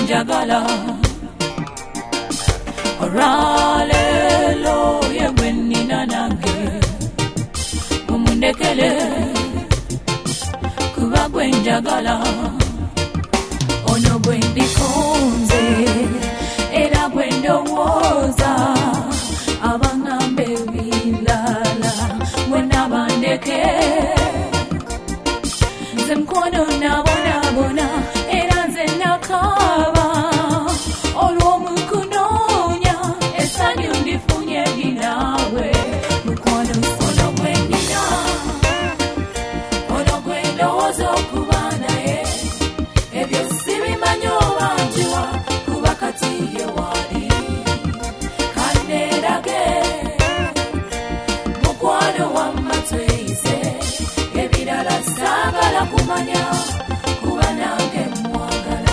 njagala Oralelo yewe nina nange Mumundekele kuba gwe njagala Ono gwe ndikunze era gwe ndowooza abangambe bilala mwena bandeke nze mkono nabonabona era nze nakaba olw'omukunoonya essanyu ndifunye ndinawe mukwano ono gwe ndina ono gwe ndowooza okuba naye ebyo sibimanyi oba njiwa kuba kati ye wali kanneerage mukwano wamma tweyise ebirala saagala kumanya kuba nange mwagala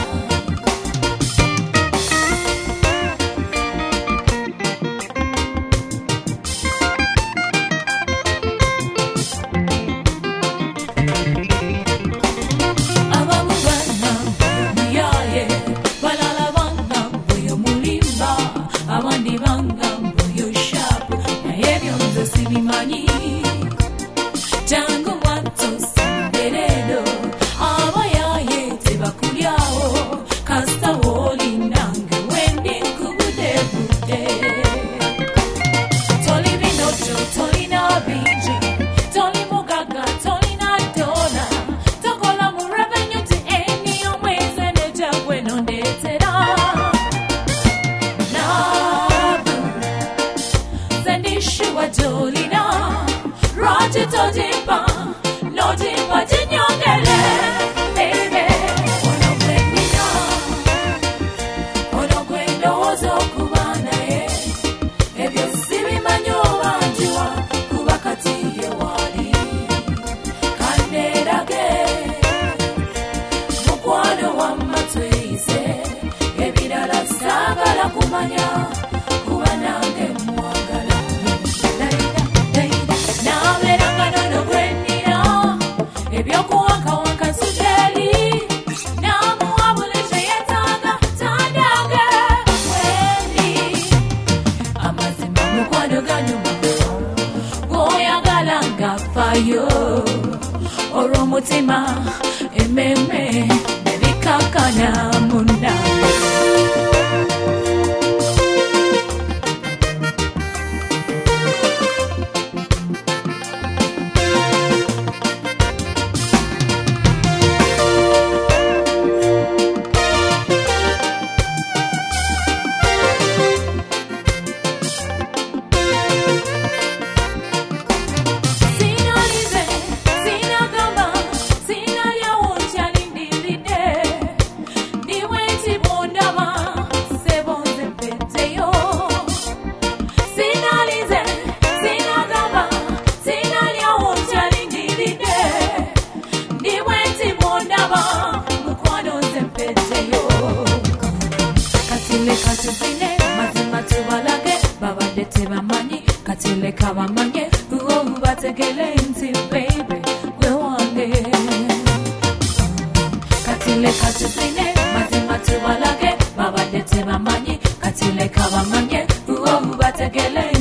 abamu bana muyaye balala banga mbuyo mulimba abandi banga mbuyo shapu naye ebyo nze sibimanyi jangu wanto simberedo abayaye tebakulyawo kasita woli nange wendi nkubudebude toli binojo tolina bingi toli mugaga tolina dola tokola mu revenue ti eni omwezi nejagwe nondeetera nabu zendishuwa jolina Roger Todipa, Nodipa Jinyongele, baby. Ono gwe nina, ono gwe ndowooza okuba naye ebyo sibimanyi oba njiwa kuba kati ye wali kanneerage mukwano wamma tweyise ebirala saagala kumanya kuba nange mwagala nabeeranga nono gwe nnina ebyokuwakawaka siteri namuwa buli kyeyetaaga tandage wendi amazima mukwano ganyuma gwoyagala ngafayo olw'omutima ememe nebikakana munange Sinalize, sinagamba, sinalyawo nkyalindiridde ndiwe nti bw'ondaba ssebo nze mpeddeyo sinalize, sinagamba, sinalyawo nkyalindiridde ndiwe nti bw'ondaba mukwano nze mpeddeyo kati leka tuzine mazima tubalage babadde tebamanyi kati leka bamanye bategele nti baby gwe wange kati leka tuzine mazima tubalage babadde tebamanyi kati leka bamanye bategele